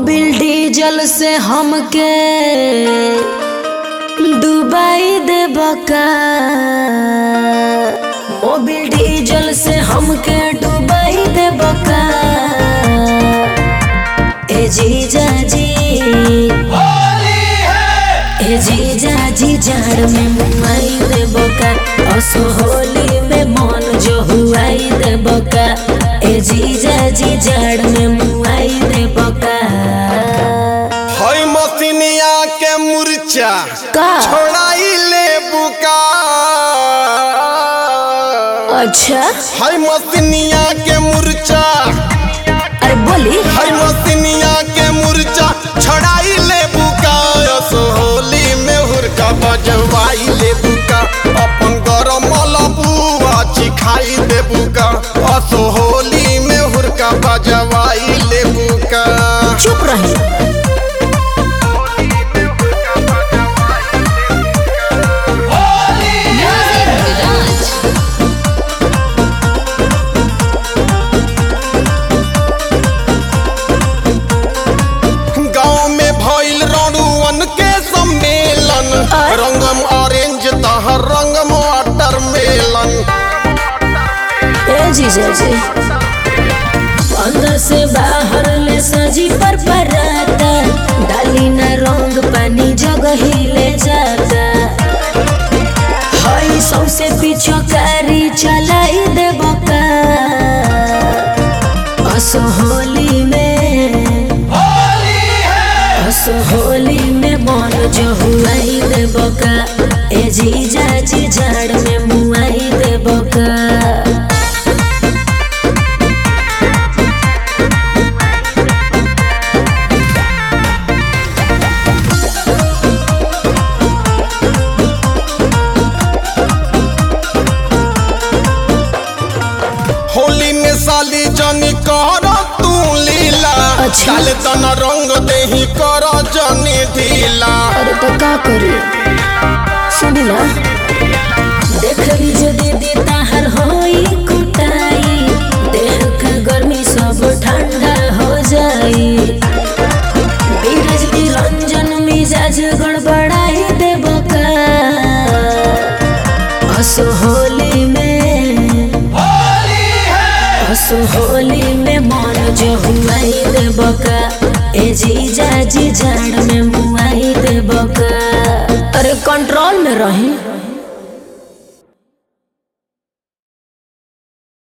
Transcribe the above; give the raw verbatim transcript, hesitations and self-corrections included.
Mobil diesel से हमके डुबाई दे बका। मोबिल डीजल से हमके डुबाई दे बका। ए जीजा जी ए जीजा जी जाड़ में मुआई दे बका। असो होली में मन जो हुआई दे बका। ए जीजा जी जाड़ में मुआई दे बका। हई मसिनिया के मुर्चा का छोड़ाई ले बुका। अच्छा हई मसिनिया के मुर्चा अरे बोली हई मसिनिया के मुर्चा छोड़ाई ले बुका। असो होली में हुरका बजवाई ले बुका। अपन गरम मलबुआ चिखाई दे बुका। असो होली में हुरका बजवाई ले बुका। चुप रही। गाँव में भइल रणुअन के सम्मेलन। रंगम ऑरेंज तहर रंगम वाटर मेलन। ए जीजा जी अंदर से बाहर ले सजी पर पराता। डाली ना रंग पानी जगह ही ले जाता। हई सौसे पीछे कारी चलाई दे बका। असो होली में असो होली में मन जो हुआई दे बका। ए जीजा जी झाड़ में मुआई दे बका। होली में साली जनी कर तू लीला। अच्छा। डाल तन रंग देही कर जनी ढीला। अरे तो का करी सुनी ना। देख ली जो दीदी ताहर होई कुटाई। देह के गर्मी सब ठंडा हो जाई। बीरज निरंजन मिजाज गड़बड़ाई दे बका। असो होली में असो होली में मन जो हुआई दे बका। ए जीजा जी झाड़ में मुआई दे बका। अरे कंट्रोल में रही।